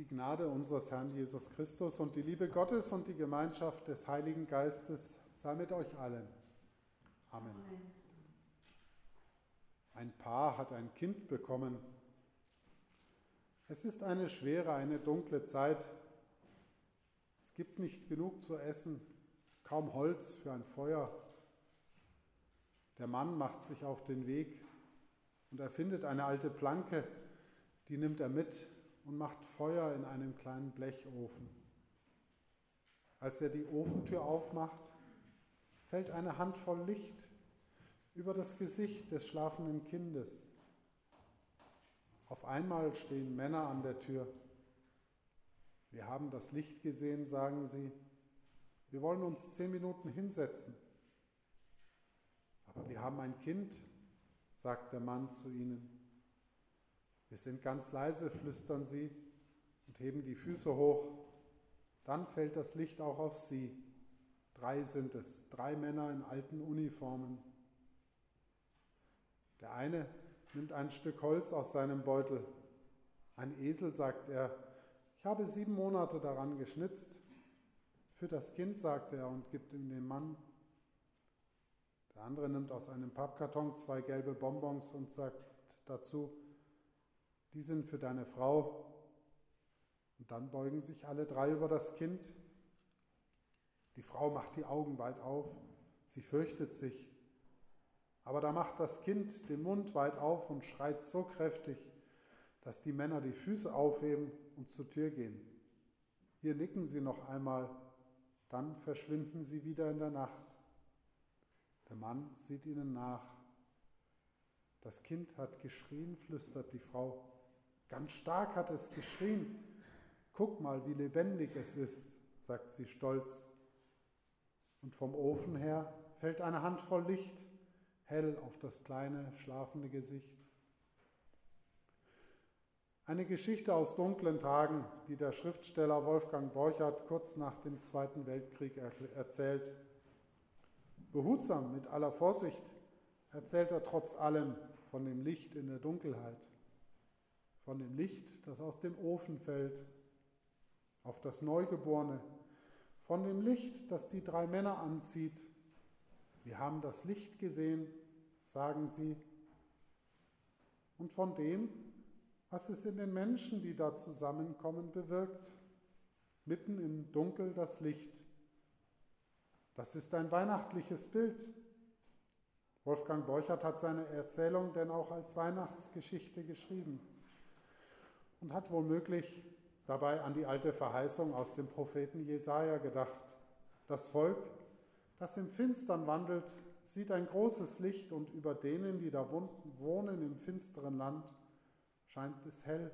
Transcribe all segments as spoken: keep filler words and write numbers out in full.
Die Gnade unseres Herrn Jesus Christus und die Liebe Gottes und die Gemeinschaft des Heiligen Geistes sei mit euch allen. Amen. Amen. Ein Paar hat ein Kind bekommen. Es ist eine schwere, eine dunkle Zeit. Es gibt nicht genug zu essen, kaum Holz für ein Feuer. Der Mann macht sich auf den Weg und er findet eine alte Planke, die nimmt er mit und macht Feuer in einem kleinen Blechofen. Als er die Ofentür aufmacht, fällt eine Handvoll Licht über das Gesicht des schlafenden Kindes. Auf einmal stehen Männer an der Tür. Wir haben das Licht gesehen, sagen sie. Wir wollen uns zehn Minuten hinsetzen. Aber wir haben ein Kind, sagt der Mann zu ihnen. Wir sind ganz leise, flüstern sie und heben die Füße hoch. Dann fällt das Licht auch auf sie. Drei sind es, drei Männer in alten Uniformen. Der eine nimmt ein Stück Holz aus seinem Beutel. Ein Esel, sagt er, ich habe sieben Monate daran geschnitzt. Für das Kind, sagt er und gibt ihm den Mann. Der andere nimmt aus einem Pappkarton zwei gelbe Bonbons und sagt dazu, die sind für deine Frau. Und dann beugen sich alle drei über das Kind. Die Frau macht die Augen weit auf, sie fürchtet sich. Aber da macht das Kind den Mund weit auf und schreit so kräftig, dass die Männer die Füße aufheben und zur Tür gehen. Hier nicken sie noch einmal, dann verschwinden sie wieder in der Nacht. Der Mann sieht ihnen nach. Das Kind hat geschrien, flüstert die Frau. Ganz stark hat es geschrien. Guck mal, wie lebendig es ist, sagt sie stolz. Und vom Ofen her fällt eine Handvoll Licht, hell auf das kleine, schlafende Gesicht. Eine Geschichte aus dunklen Tagen, die der Schriftsteller Wolfgang Borchardt kurz nach dem Zweiten Weltkrieg erzählt. Behutsam, mit aller Vorsicht, erzählt er trotz allem von dem Licht in der Dunkelheit. Von dem Licht, das aus dem Ofen fällt, auf das Neugeborene, von dem Licht, das die drei Männer anzieht. Wir haben das Licht gesehen, sagen sie, und von dem, was es in den Menschen, die da zusammenkommen, bewirkt. Mitten im Dunkel das Licht. Das ist ein weihnachtliches Bild. Wolfgang Borchardt hat seine Erzählung denn auch als Weihnachtsgeschichte geschrieben und hat womöglich dabei an die alte Verheißung aus dem Propheten Jesaja gedacht. Das Volk, das im Finstern wandelt, sieht ein großes Licht und über denen, die da wohnen im finsteren Land, scheint es hell.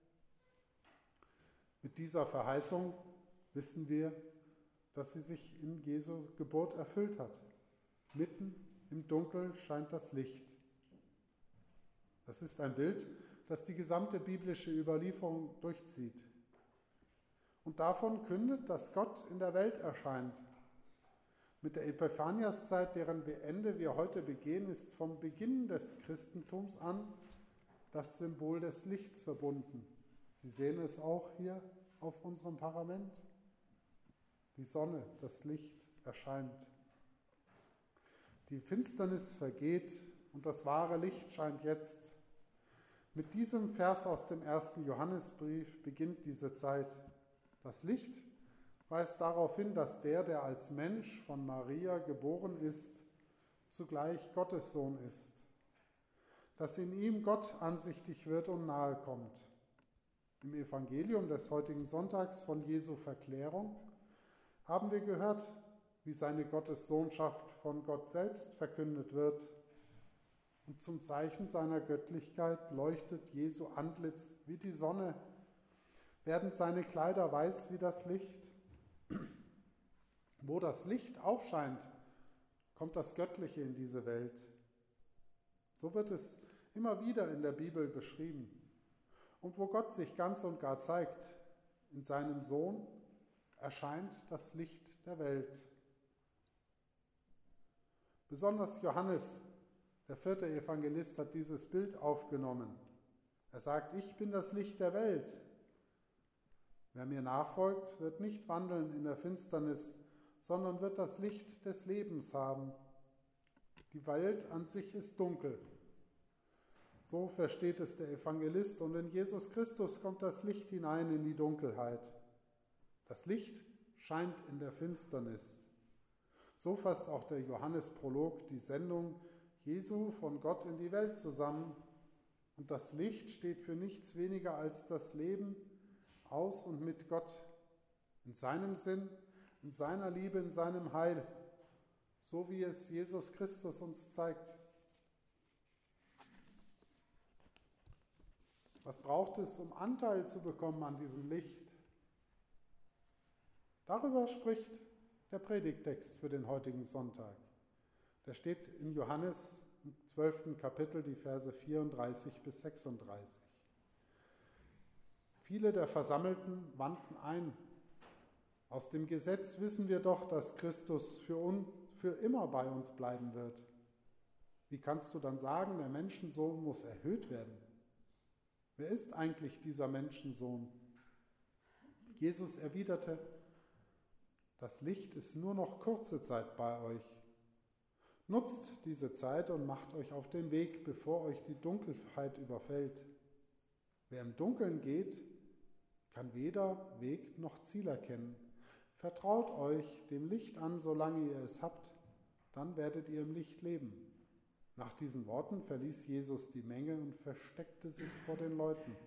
Mit dieser Verheißung wissen wir, dass sie sich in Jesu Geburt erfüllt hat. Mitten im Dunkel scheint das Licht. Das ist ein Bild, das die gesamte biblische Überlieferung durchzieht. Und davon kündet, dass Gott in der Welt erscheint. Mit der Epiphaniaszeit, deren Ende wir heute begehen, ist vom Beginn des Christentums an das Symbol des Lichts verbunden. Sie sehen es auch hier auf unserem Parament. Die Sonne, das Licht erscheint. Die Finsternis vergeht und das wahre Licht scheint jetzt. Mit diesem Vers aus dem ersten Johannesbrief beginnt diese Zeit. Das Licht weist darauf hin, dass der, der als Mensch von Maria geboren ist, zugleich Gottes Sohn ist. Dass in ihm Gott ansichtig wird und nahe kommt. Im Evangelium des heutigen Sonntags von Jesu Verklärung haben wir gehört, wie seine Gottessohnschaft von Gott selbst verkündet wird. Und zum Zeichen seiner Göttlichkeit leuchtet Jesu Antlitz wie die Sonne, werden seine Kleider weiß wie das Licht. Wo das Licht aufscheint, kommt das Göttliche in diese Welt. So wird es immer wieder in der Bibel beschrieben. Und wo Gott sich ganz und gar zeigt, in seinem Sohn, erscheint das Licht der Welt. Besonders Johannes, der vierte Evangelist, hat dieses Bild aufgenommen. Er sagt, ich bin das Licht der Welt. Wer mir nachfolgt, wird nicht wandeln in der Finsternis, sondern wird das Licht des Lebens haben. Die Welt an sich ist dunkel. So versteht es der Evangelist, und in Jesus Christus kommt das Licht hinein in die Dunkelheit. Das Licht scheint in der Finsternis. So fasst auch der Johannesprolog die Sendung Jesu von Gott in die Welt zusammen. Und das Licht steht für nichts weniger als das Leben aus und mit Gott, in seinem Sinn, in seiner Liebe, in seinem Heil, so wie es Jesus Christus uns zeigt. Was braucht es, um Anteil zu bekommen an diesem Licht? Darüber spricht der Predigttext für den heutigen Sonntag. Der steht in Johannes im zwölften Kapitel, die Verse vierunddreißig bis sechsunddreißig. Viele der Versammelten wandten ein. Aus dem Gesetz wissen wir doch, dass Christus für, uns, für immer bei uns bleiben wird. Wie kannst du dann sagen, der Menschensohn muss erhöht werden? Wer ist eigentlich dieser Menschensohn? Jesus erwiderte, das Licht ist nur noch kurze Zeit bei euch. Nutzt diese Zeit und macht euch auf den Weg, bevor euch die Dunkelheit überfällt. Wer im Dunkeln geht, kann weder Weg noch Ziel erkennen. Vertraut euch dem Licht an, solange ihr es habt, dann werdet ihr im Licht leben. Nach diesen Worten verließ Jesus die Menge und versteckte sich vor den Leuten.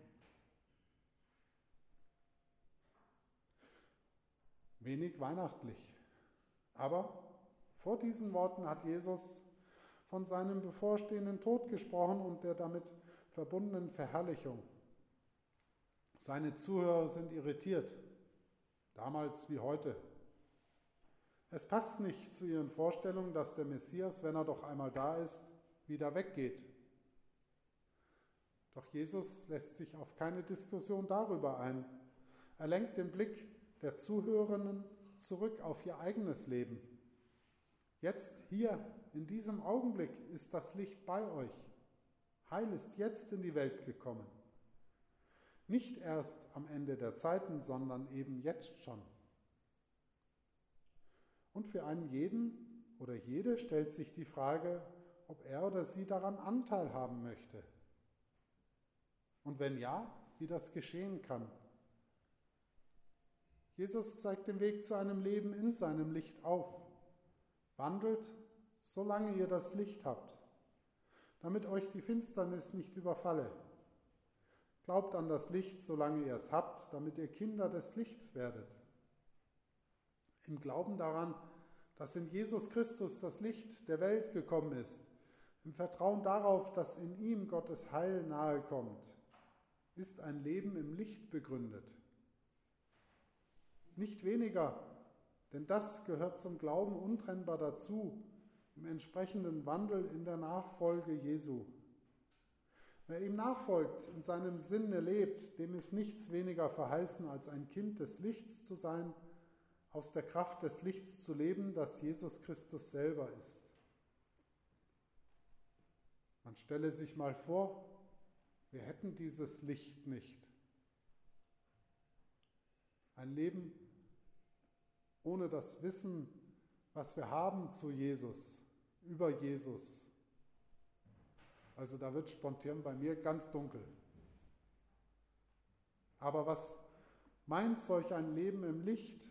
Wenig weihnachtlich, aber vor diesen Worten hat Jesus von seinem bevorstehenden Tod gesprochen und der damit verbundenen Verherrlichung. Seine Zuhörer sind irritiert, damals wie heute. Es passt nicht zu ihren Vorstellungen, dass der Messias, wenn er doch einmal da ist, wieder weggeht. Doch Jesus lässt sich auf keine Diskussion darüber ein. Er lenkt den Blick der Zuhörenden zurück auf ihr eigenes Leben. Jetzt, hier, in diesem Augenblick ist das Licht bei euch. Heil ist jetzt in die Welt gekommen. Nicht erst am Ende der Zeiten, sondern eben jetzt schon. Und für einen jeden oder jede stellt sich die Frage, ob er oder sie daran Anteil haben möchte. Und wenn ja, wie das geschehen kann. Jesus zeigt den Weg zu einem Leben in seinem Licht auf. Wandelt, solange ihr das Licht habt, damit euch die Finsternis nicht überfalle. Glaubt an das Licht, solange ihr es habt, damit ihr Kinder des Lichts werdet. Im Glauben daran, dass in Jesus Christus das Licht der Welt gekommen ist, im Vertrauen darauf, dass in ihm Gottes Heil nahe kommt, ist ein Leben im Licht begründet. Nicht weniger, denn das gehört zum Glauben untrennbar dazu, im entsprechenden Wandel in der Nachfolge Jesu. Wer ihm nachfolgt, in seinem Sinne lebt, dem ist nichts weniger verheißen, als ein Kind des Lichts zu sein, aus der Kraft des Lichts zu leben, das Jesus Christus selber ist. Man stelle sich mal vor, wir hätten dieses Licht nicht. Ein Leben ohne das Wissen, was wir haben zu Jesus, über Jesus. Also da wird spontan bei mir ganz dunkel. Aber was meint solch ein Leben im Licht?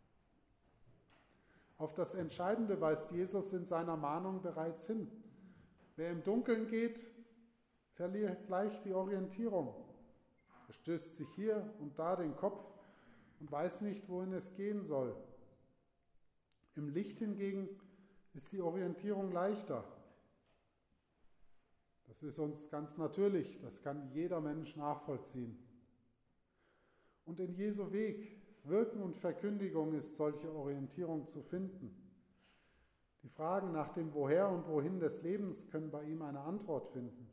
Auf das Entscheidende weist Jesus in seiner Mahnung bereits hin. Wer im Dunkeln geht, verliert gleich die Orientierung. Er stößt sich hier und da den Kopf und weiß nicht, wohin es gehen soll. Im Licht hingegen ist die Orientierung leichter. Das ist uns ganz natürlich, das kann jeder Mensch nachvollziehen. Und in Jesu Weg, Wirken und Verkündigung ist solche Orientierung zu finden. Die Fragen nach dem Woher und Wohin des Lebens können bei ihm eine Antwort finden.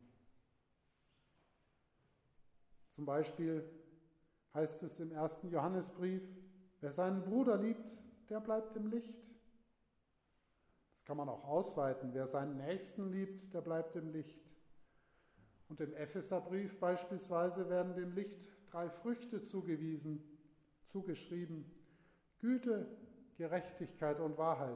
Zum Beispiel heißt es im ersten Johannesbrief, wer seinen Bruder liebt, der bleibt im Licht. Das kann man auch ausweiten, wer seinen Nächsten liebt, der bleibt im Licht. Und im Epheserbrief beispielsweise werden dem Licht drei Früchte zugewiesen, zugeschrieben Güte, Gerechtigkeit und Wahrheit.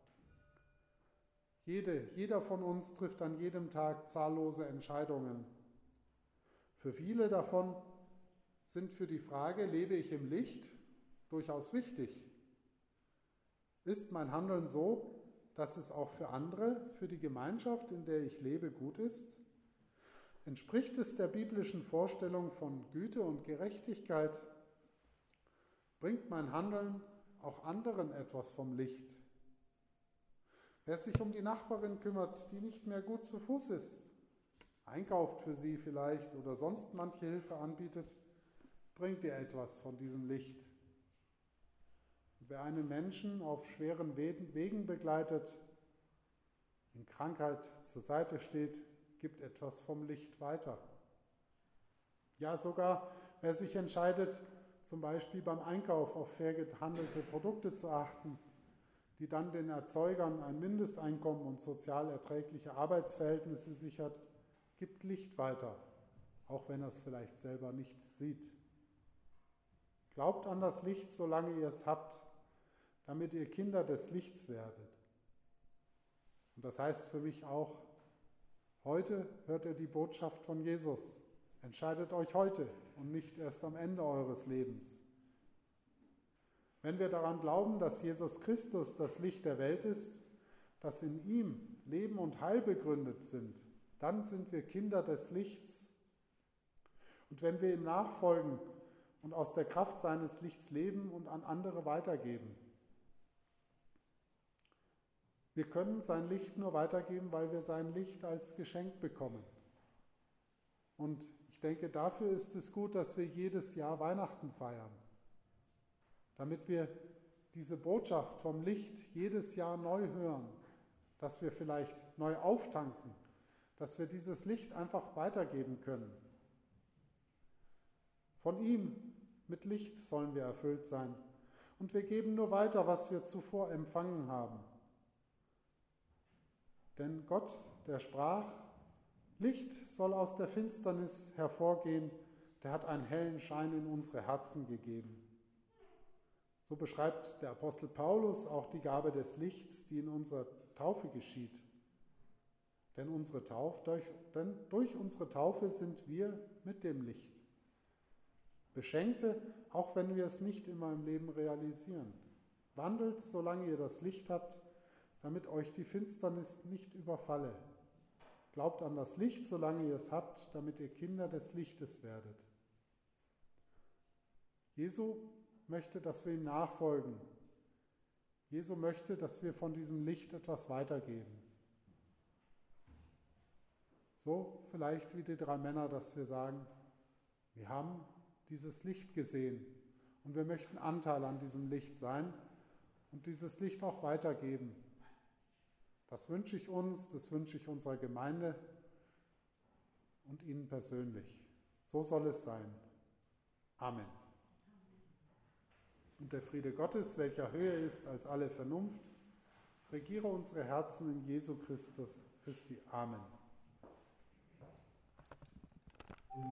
Jede, jeder von uns trifft an jedem Tag zahllose Entscheidungen. Für viele davon sind für die Frage, lebe ich im Licht, durchaus wichtig. Ist mein Handeln so, dass es auch für andere, für die Gemeinschaft, in der ich lebe, gut ist? Entspricht es der biblischen Vorstellung von Güte und Gerechtigkeit? Bringt mein Handeln auch anderen etwas vom Licht? Wer sich um die Nachbarin kümmert, die nicht mehr gut zu Fuß ist, einkauft für sie vielleicht oder sonst manche Hilfe anbietet, bringt ihr etwas von diesem Licht. Und wer einen Menschen auf schweren Wegen begleitet, in Krankheit zur Seite steht, gibt etwas vom Licht weiter. Ja, sogar wer sich entscheidet, zum Beispiel beim Einkauf auf fair gehandelte Produkte zu achten, die dann den Erzeugern ein Mindesteinkommen und sozial erträgliche Arbeitsverhältnisse sichert, gibt Licht weiter, auch wenn er es vielleicht selber nicht sieht. Glaubt an das Licht, solange ihr es habt, damit ihr Kinder des Lichts werdet. Und das heißt für mich auch, heute hört ihr die Botschaft von Jesus. Entscheidet euch heute und nicht erst am Ende eures Lebens. Wenn wir daran glauben, dass Jesus Christus das Licht der Welt ist, dass in ihm Leben und Heil begründet sind, dann sind wir Kinder des Lichts. Und wenn wir ihm nachfolgen und aus der Kraft seines Lichts leben und an andere weitergeben, wir können sein Licht nur weitergeben, weil wir sein Licht als Geschenk bekommen. Und ich denke, dafür ist es gut, dass wir jedes Jahr Weihnachten feiern, damit wir diese Botschaft vom Licht jedes Jahr neu hören, dass wir vielleicht neu auftanken, dass wir dieses Licht einfach weitergeben können. Von ihm mit Licht sollen wir erfüllt sein und wir geben nur weiter, was wir zuvor empfangen haben. Denn Gott, der sprach, Licht soll aus der Finsternis hervorgehen, der hat einen hellen Schein in unsere Herzen gegeben. So beschreibt der Apostel Paulus auch die Gabe des Lichts, die in unserer Taufe geschieht. Denn, unsere Taufe, durch, denn durch unsere Taufe sind wir mit dem Licht. Beschenkte, auch wenn wir es nicht immer im Leben realisieren. Wandelt, solange ihr das Licht habt, damit euch die Finsternis nicht überfalle. Glaubt an das Licht, solange ihr es habt, damit ihr Kinder des Lichtes werdet. Jesu möchte, dass wir ihm nachfolgen. Jesu möchte, dass wir von diesem Licht etwas weitergeben. So vielleicht wie die drei Männer, dass wir sagen, wir haben dieses Licht gesehen und wir möchten Anteil an diesem Licht sein und dieses Licht auch weitergeben. Das wünsche ich uns, das wünsche ich unserer Gemeinde und Ihnen persönlich. So soll es sein. Amen. Und der Friede Gottes, welcher höher ist als alle Vernunft, regiere unsere Herzen in Jesu Christus Christi. Amen.